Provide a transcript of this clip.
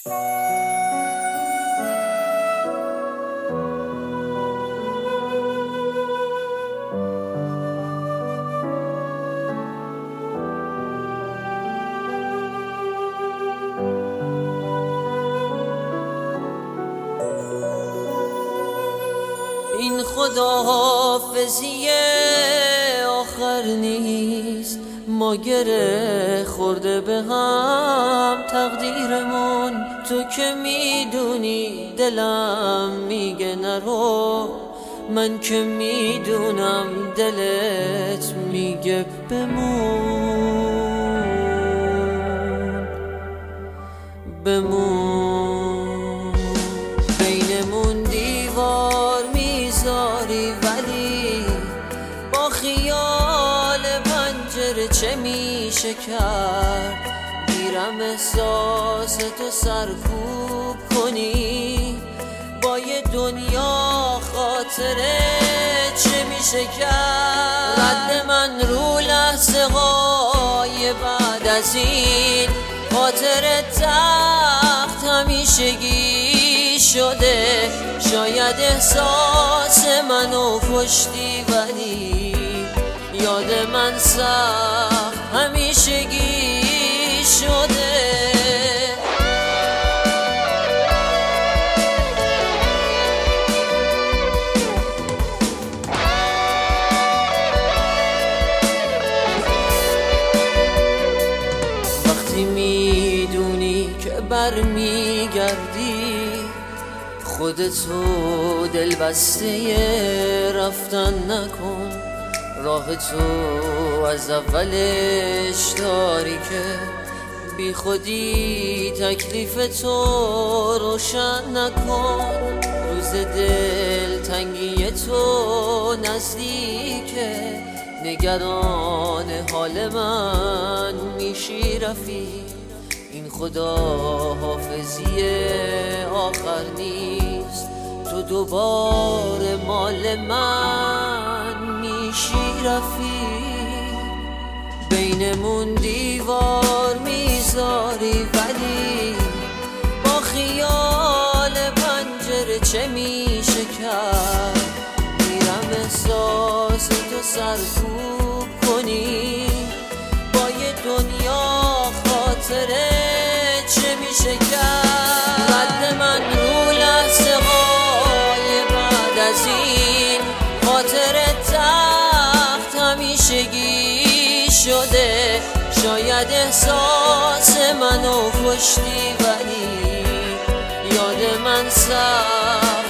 این خداحافظی آخر نیست، ما گره خورده به هم تقدیرمون. تو که میدونی دلم میگه نرو، من که میدونم دلت میگه بمون بمون. بینمون دیوار میذاری ولی با خیال پنجره چه میشه کرد؟ گیرم احساس تو سرکوب کنی با یه دنیا خاطره چه میشه کرد؟ رد من رو لحظه های بعد از این خاطر تخت همیشگی شده. شاید احساس منو کشتی ولی یاد من سخت همیشگی شده. وقتی میدونی که برمیگردی خودتو دل بسته رفتن نکن. راه تو از اولش تاریکه، بی خودی تکلیف تو روشن نکن. روز دل تنگی تو نزدیکه، نگران حال من میشی رفیق. این خداحافظی آخر نیست، تو دوباره مال من میشی رفیق. بینمون دیوار میذاری ولی با خیال پنجره چه میشه کرد؟ میرم احساس تو سرکوب کنی با یه دنیا خاطره چه میشه کرد؟ رد من رو لحظه های بعد از این خاطر تخت همیشگی شده. شاید احساس منو کشتی ولی یاد من سخت